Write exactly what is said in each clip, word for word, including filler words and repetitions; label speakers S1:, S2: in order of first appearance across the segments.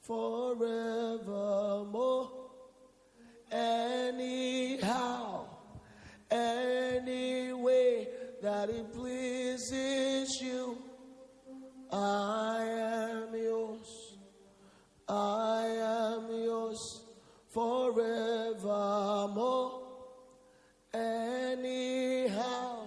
S1: forevermore. Anyhow, any way that it pleases you, I am yours. I am yours forevermore. Anyhow,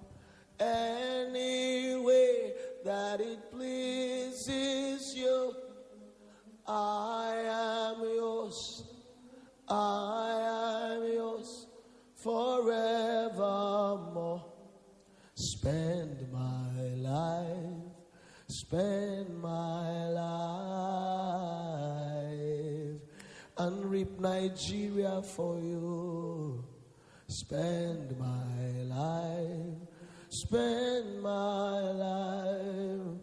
S1: any way that it pleases you, I am yours. I am yours forevermore. Spend my life, spend my life, and reap Nigeria for you. Spend my life, spend my life,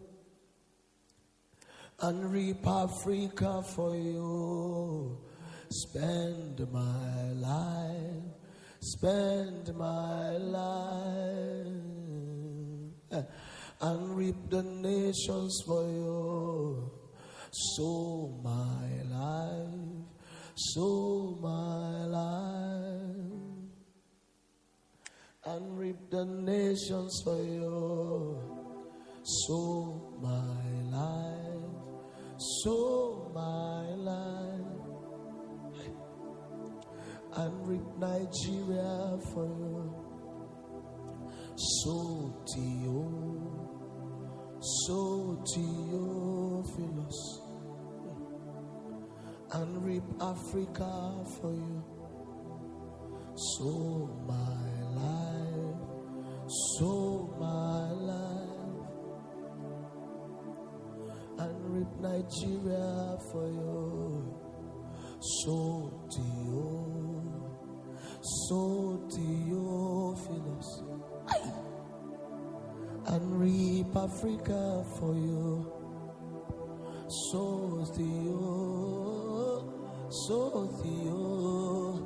S1: and reap Africa for you. Spend my life, spend my life, and reap the nations for you. Sow my life, sow my life, and reap the nations for you. Sow my life, sow my life, and reap Nigeria for you. So Theo, so Theophilus, and reap Africa for you. So my life, so my life, and reap Nigeria for you. So Theo, so Theophilus, and reap Africa for you. So Theo, so Theo,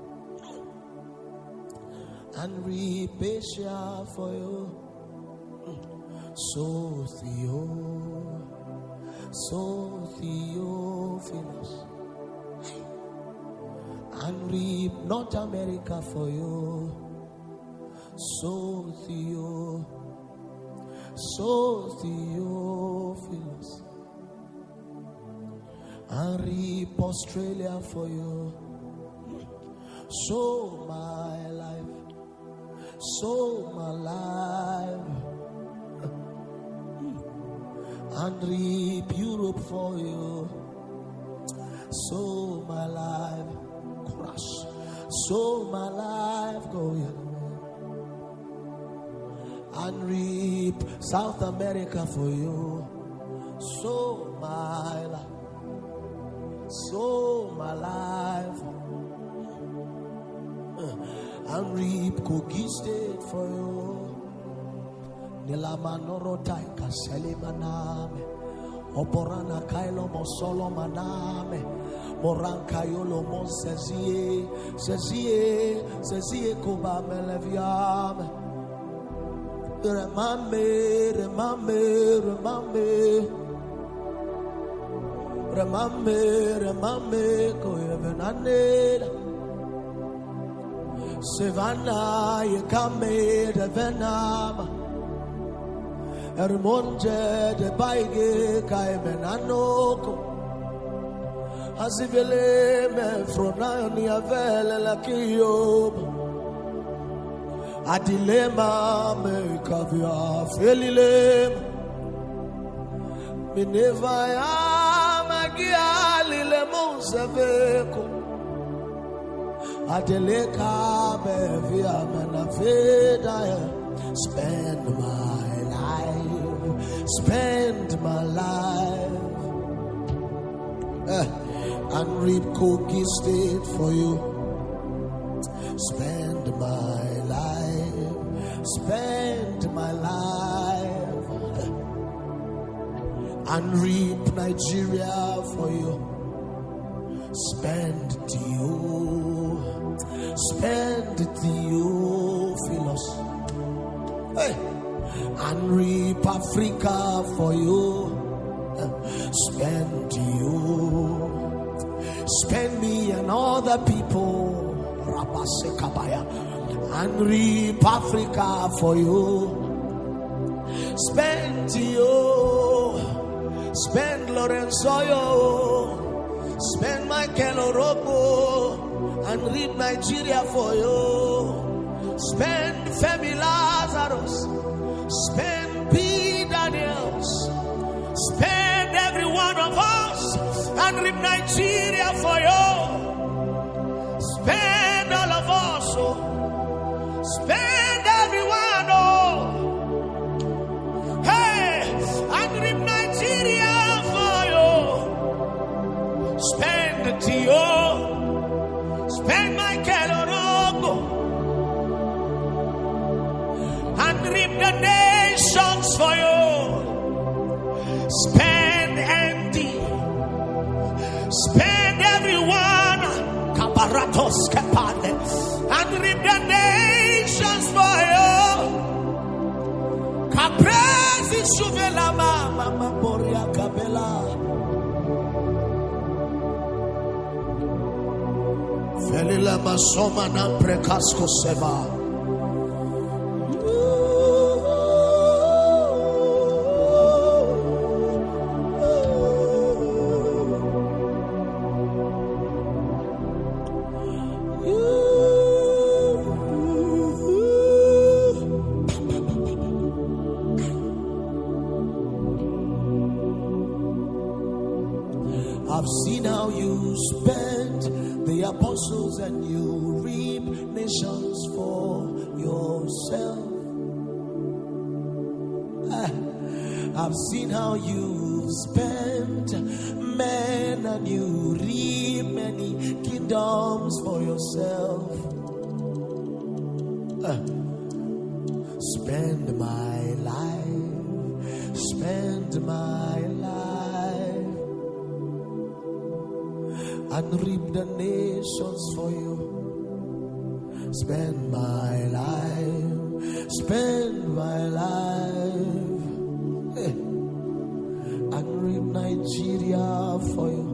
S1: and reap Asia for you. So Theo, so Theophilus, and reap North America for you. So Theo, so Theophilus, and reap Australia for you. So my life, so my life, and reap Europe for you. So my life, crush. So my life, go ahead, and reap South America for you. So my life, so my life, and reap Kogi State for you. Nilamanoro taika selimaname, oporana kailo mosolo maname, morankayolo monsezie, sezie, sezie kuba meleviame. Remambe, remambe, remambe, remambe, remambe, koyevenaneda. Savannah, you come de venama. Ermonje de baige kaimenanoko. Azivele me fronani avele la kiyob. Adilema me kavia felilem. Mineva ya magiali le monseveko. Adeleka bevia manaveda. Spend my life, spend my life, uh, and reap Kogi State for you. Spend my life, spend my life, uh, and reap Nigeria for you. Spend you, spend Theophilus, hey, and reap Africa for you. Spend you, other people, and reap Africa for you. Spend you, spend Lorenzo, spend Michael Orobo, and reap Nigeria for you. Spend Femi Lazarus, spend P. Daniels, spend every one of us, and reap Nigeria for you. Spend all of us, oh. Spend everyone, oh. Hey, and reap Nigeria for you. Spend the T O, spend Michael Orogo, and reap the nations for you. Spend Andy, spend everyone, Kabaratos Kapane, and reap the nations for you. Caprezi Shuvela Mama Boria Kabela. Felila Masoma Nam Precasco Seva. I've seen how you spent the apostles and you reap nations for yourself. I've seen how you spent men and you reap many kingdoms for yourself. Spend my life, spend my life, and reap the nations for you. Spend my life, spend my life, hey, and reap Nigeria for you.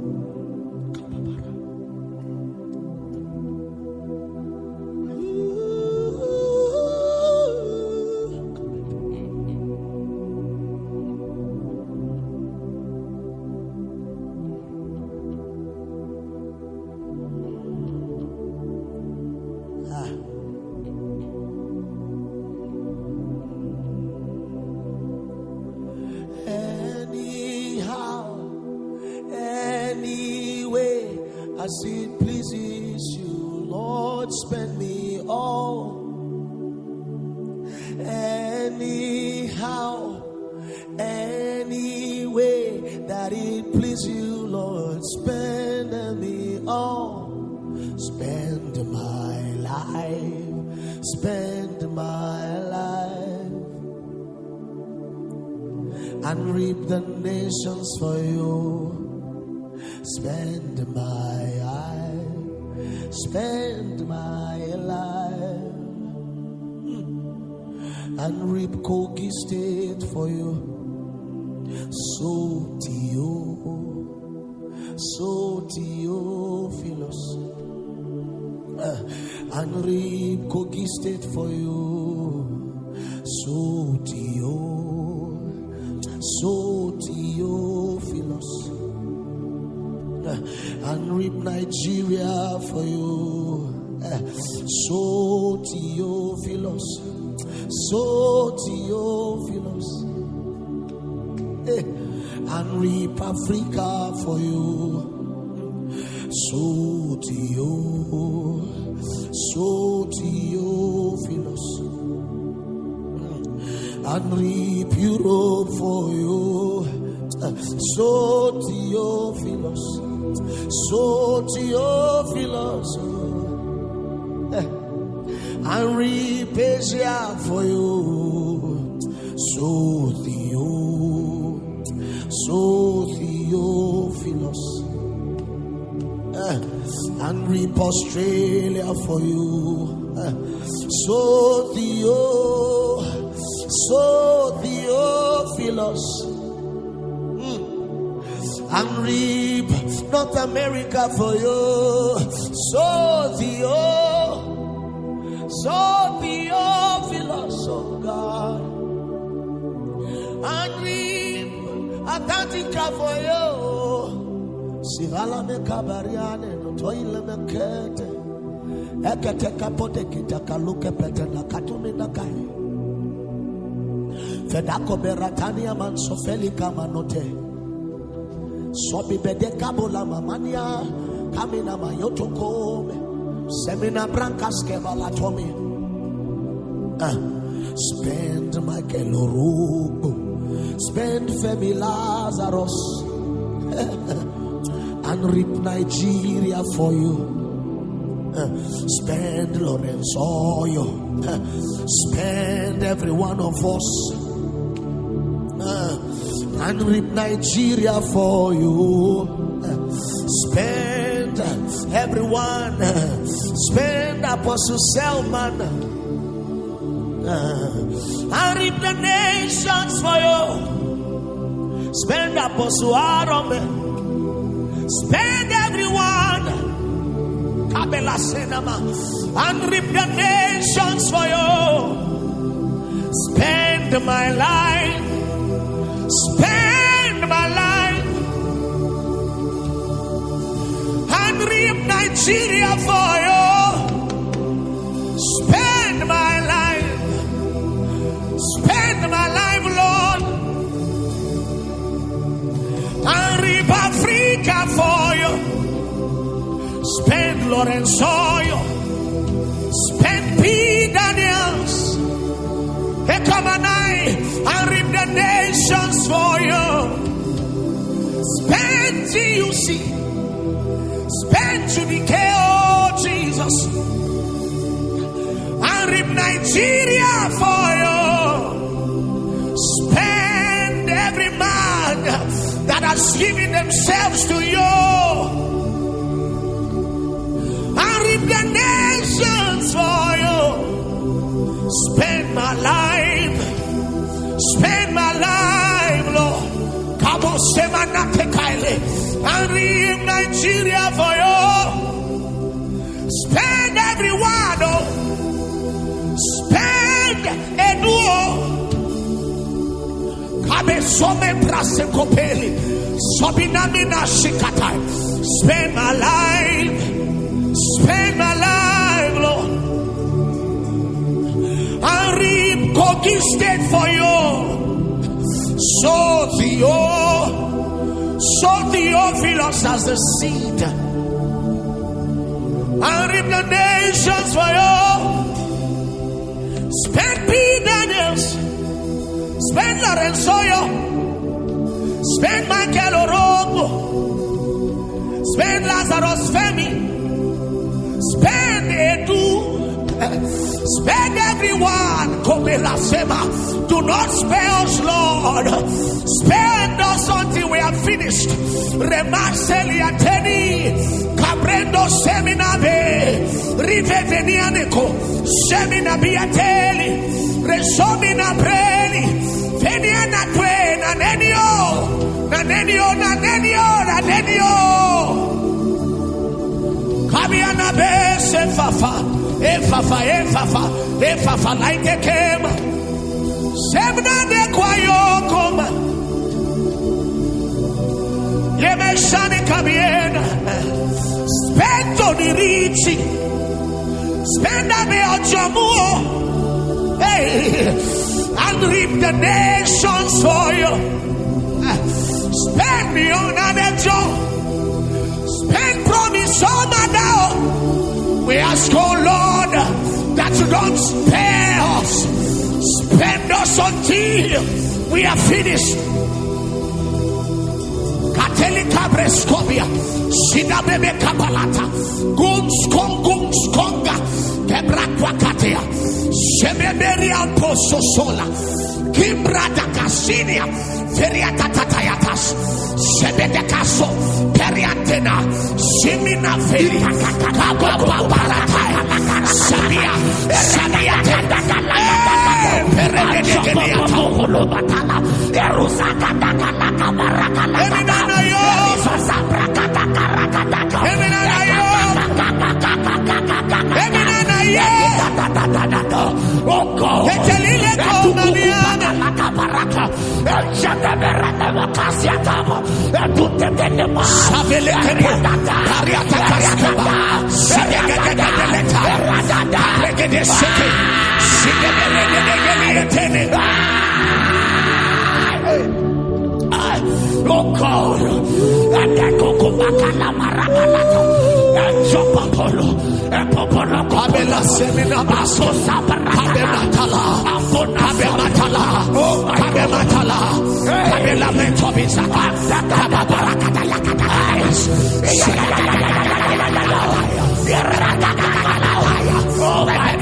S1: As it pleases you, Lord, spend me all. Anyhow, any way that it pleases you, Lord, spend me all. Spend my life, spend my life, and reap the nations for you. Spend my life, spend my life, and reap Kogi State for you. So Tio, so Theophilus, uh, and reap Kogi State for you. So Tio, so Theophilus, and reap Nigeria for you. So Theophilus, so Theophilus, and reap Africa for you. So Theo, so Theophilus, and reap Europe for you. So Theophilus, so Theophilus, and reap Asia for you. So Theo, so Theophilus, and reap Australia for you. So Theo, so Theophilus, and reap North America for you. So the oh, so the Theophilus of God. And reap Atlantica for you. Sivala me kabariane no toile me kete. Ekete kapote kita kaluke pete na katumi na kai. Fedako beratania man sofeli kama note. Sobi bede kabola mamania kamina mayoto kome semina brancas kebala tomi. Spend my kelorugo, spend Femi Lazarus, and reap Nigeria for you. Spend Lorenzo, spend every one of us. And reap Nigeria for you. Spend everyone. Spend Apostle Selman. And reap the nations for you. Spend Apostle Arome. Spend everyone. Kabela Senama. And reap the nations for you. Spend my life. Spend my life and reap Nigeria for you. Spend my life, spend my life, Lord, and reap Africa for you. Spend Lorenzo, spend P. Daniels. Hey, come on, I and reap the nations for you. Spend G U C, spend to the K O, Jesus, and reap Nigeria for you. Spend every man that has given themselves to you, and reap the nations for you. Spend my life. Spend my life, Lord. Kabo semana tekaile. And reap Nigeria for you. Spend everyone, oh. Spend Eduo. Kabe some prase kopeli. Sobinamina shikatai. Spend my life. Spend my life, Lord. And reap Kogi State for you. So the oh, so Theophilus as the seed. And reap the nations for you. Spend P. Daniels. Spend Lorenzo. Spend Michael Orogo. Spend Lazarus Femi. Spend Edu. Spend everyone. Do not spare us, Lord. Spend us until we are finished. Remarceli Ateni, Cabrendo Seminabe, Rivevenianico, Seminabiateli, Resomina Breli, Veniana Twain, Nanenio, Nanenio, Nanenio, Nanenio, Kabiana Bese Fafa. Efafa, efafa, efafa, like a came. Semna de kwayo koma. Yeme shani kabiena. Spend on the richi. Spend a me ojomuo. Hey, and reap the nations for you. Spend me on an job. Spend promise on my now. We ask, oh Lord, that you don't spare us. Spend us until we are finished. Kateli Cabrescobia, Sida Bebe Cabalata, Guns Kongungs Konga, Kebraquacatea, Shebeberia Poso Sola, Kimbrata Casinia, Feriata Tatayatas, Shebedecaso, Periantena, Simina Feria, Cababarataya, Sabia, Sabia, Peredelia, Erusaka, Baraka, Baraka,
S2: Oh God, and I go go back and Marabalato, and Jopapolo, and Popolo, Cabela Semina Basso, Cabematala, Cabematala, Cabematala, Cabela Mentobisa, Oh, my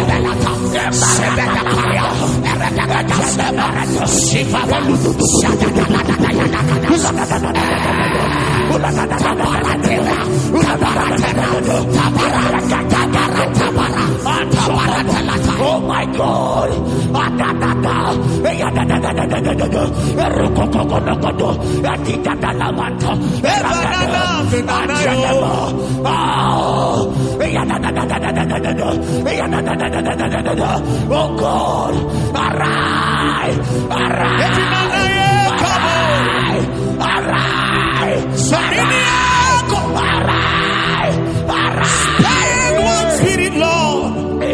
S2: Oh my God! Oh God! Arise! Arise! Arise! Arise! Arise!
S1: Spend one spirit, Lord.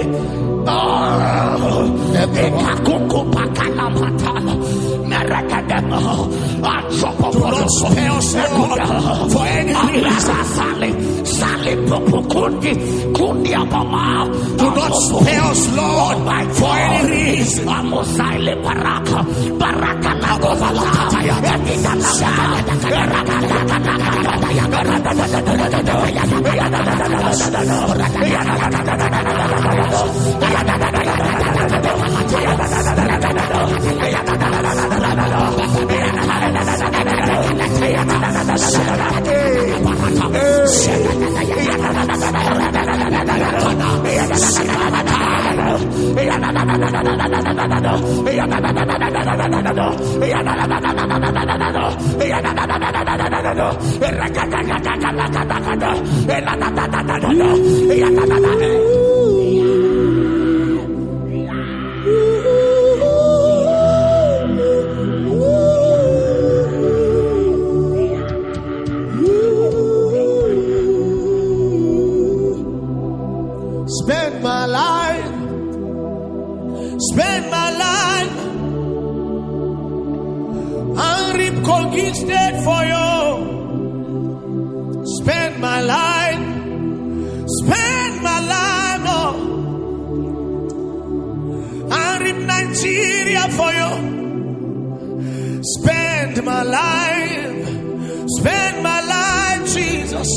S1: Do not spare us, Lord, for any reason. Do not spare us, Lord, for any reason. Spend my life, spend my life, and reap conquisted for you. Spend my life, spend my life, oh, and reap Nigeria for you. Spend my life, spend my life, Jesus,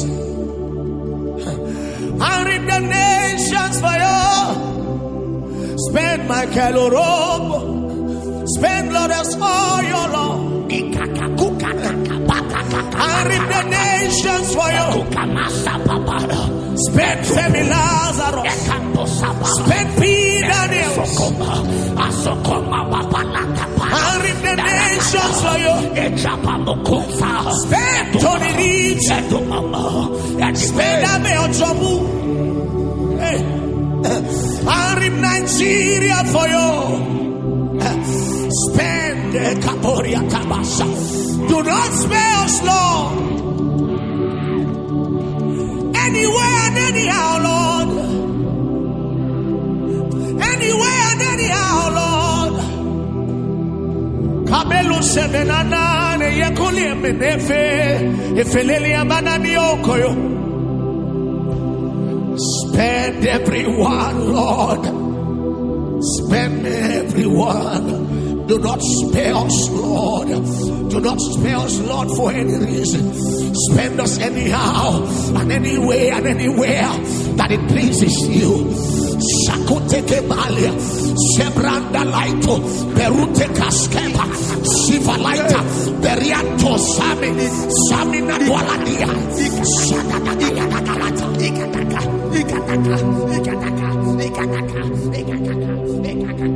S1: and reap the nations for you. Spend my calorob, spend Lord as all your Lord, and reap the nations for you. Spend Femi Lazarus, spend Peter Daniels, and reap the nations for you. Spend Tony Reeves, spend Abe Ojobu, and reap Nigeria for you. Spend Kaporia Tabasha. Do not spare us, Lord. Anywhere and anyhow, Lord. Anywhere and anyhow, Lord. Kabelu sevenana ne yekuli menefe efeleli abanani okoyo. Spend everyone, Lord. Spend everyone. Do not spare us, Lord. Do not spare us, Lord, for any reason. Spend us anyhow and anywhere and anywhere that it pleases you. Shakoteke Malia, Sebranda Laito, Berute Kaskepa, Shiva Laita, Berianto Sami, Samina Waladia, Shadaka, Ikataka, Ikataka, Ikataka, Ikataka, Ikataka, Ikataka, Ikataka.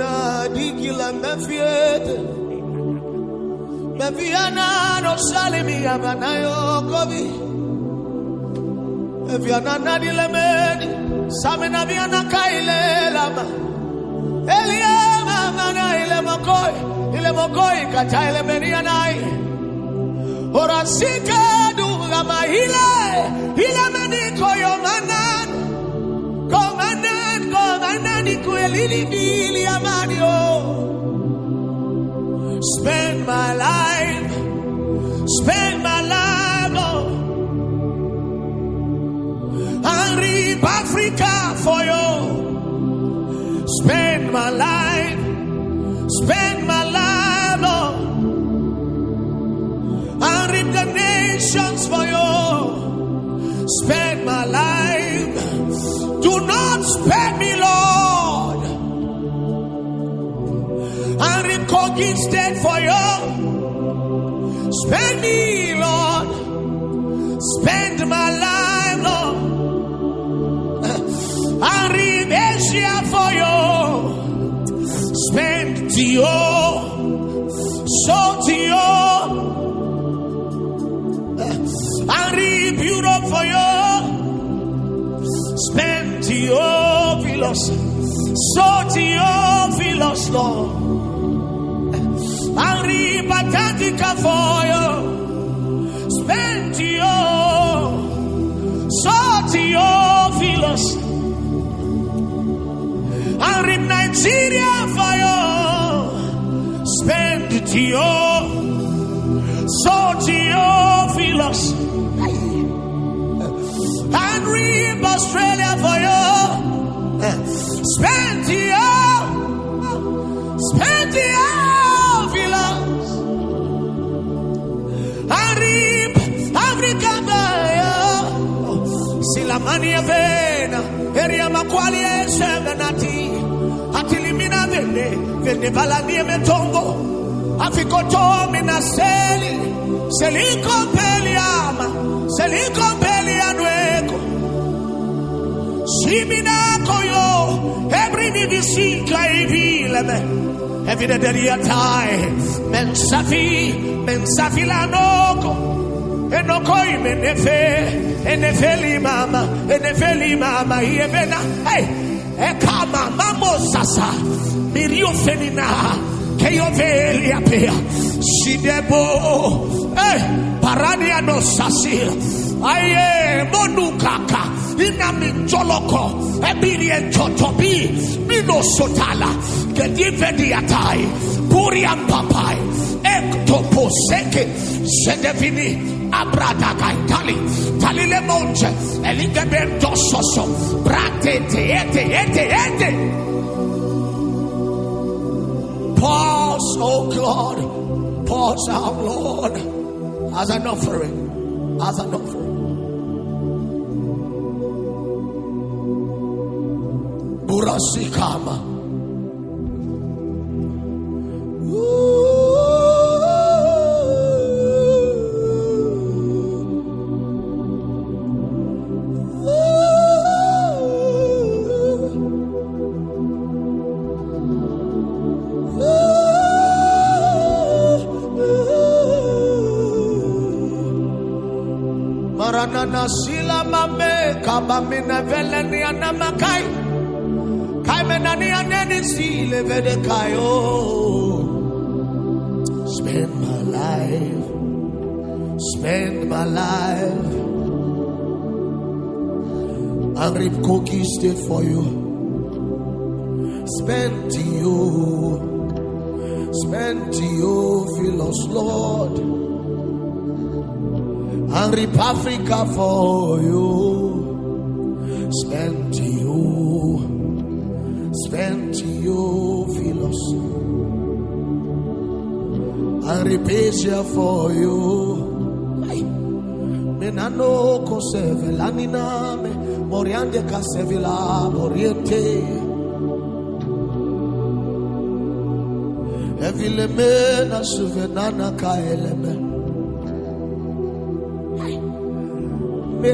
S1: Viana Dikila Mefiete Meviana no Salimi Abanayo Kobi Meviana Nadile Medi Samina Viana Kaile Lama Eliama Mana Ile Mokoi Ile Mokoi Kataile Menianai Ora Sika Dugama Hile Hile Meniko Yomanan Komanan Komanan Ikuelini Vili Amanio. Spend my life, spend my life, oh, and reap Africa for you. Spend my life, spend my life, oh, and reap the nations for you. Spend my life, do not spend me, Lord. And reconquisted for you. Spend me, Lord. Spend my life, Lord. And read Asia for you. Spend to you. So to you. And read Europe for you. Spend to you, Philos. So to you, Philos, Lord. And reap Atlantica for you. Spend to you. So to you, Philos. And reap Nigeria for you. Spend to you. So to you, Philos. And reap Australia for you. Spend to you. Spend to you. Arib Africa Silamania Vena Area Maqualia Sevenati Atilimina Vene Vene Valania Metongo Aficoto Minaseli Selico Peliama Selico Pelianueco Simina Koyo Every Nivisica Evileme Evideria Tai Mensafi Mensafi Lanoko Enokoi Menefe Enefeli Mama Enefeli Mama Yevena Hey Ekama Mamo Sasa Mirio Fenina Keyovelia Pea Shidebo Hey Paradia no Sasil Aye Monukaka Inami Joloko Ebirie Totobi Mino Sotala Gedivediatai Puriam Papai Ektoposeke Sedevini Abradakai Tali Talile Monche Eligabento Soso Brate Ete Ete Ete. Pause, oh God, pause our Lord as an offering, as an offering. Burasikama. Maranana sila mame kabamina veleni anamakai. Spend my life, spend my life, and reap cookies stay for you. Spend to you, spend to you, Philos, Lord, and reap Africa for you. Spend to you. Spend to you, Philos, and repair for you. Menano kosevela niname moriande kasevila moriente. Evile mena suvenana kaeleme.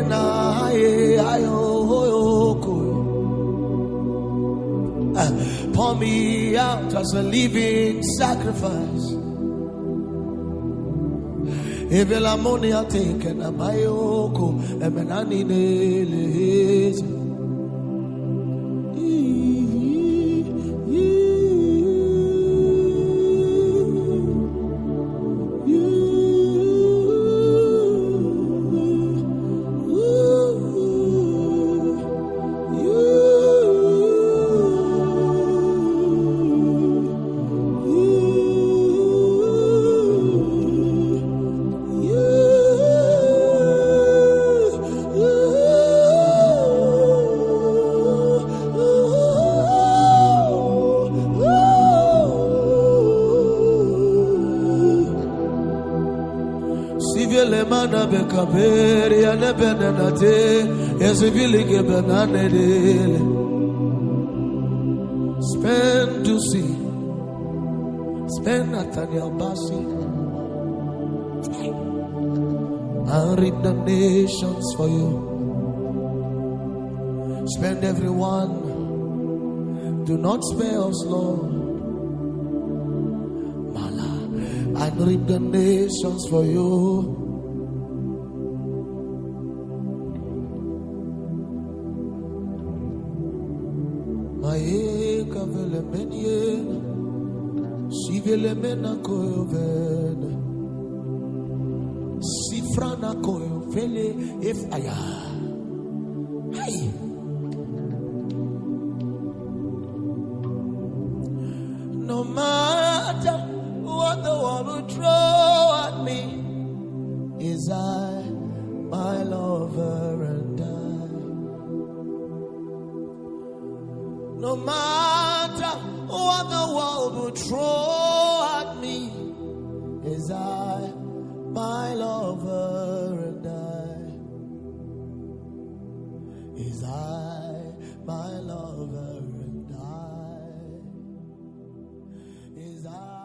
S1: Mena aye ayo. pour me out as a living sacrifice. Evil ammonia taken a mayoko, a menani nails. Spend to see, spend Nathaniel Bassi, and read the nations for you. Spend everyone, do not spare us, Lord. Mala, and read the nations for you. Maeka vele menye, si vele mena koyo vene, si frana koyo vele if aya. Hey. No matter what the world will throw at me, is I, my lover, and I. No matter what the world will throw at me, is I, my lover, and I. Is I, my lover, and I. Is I.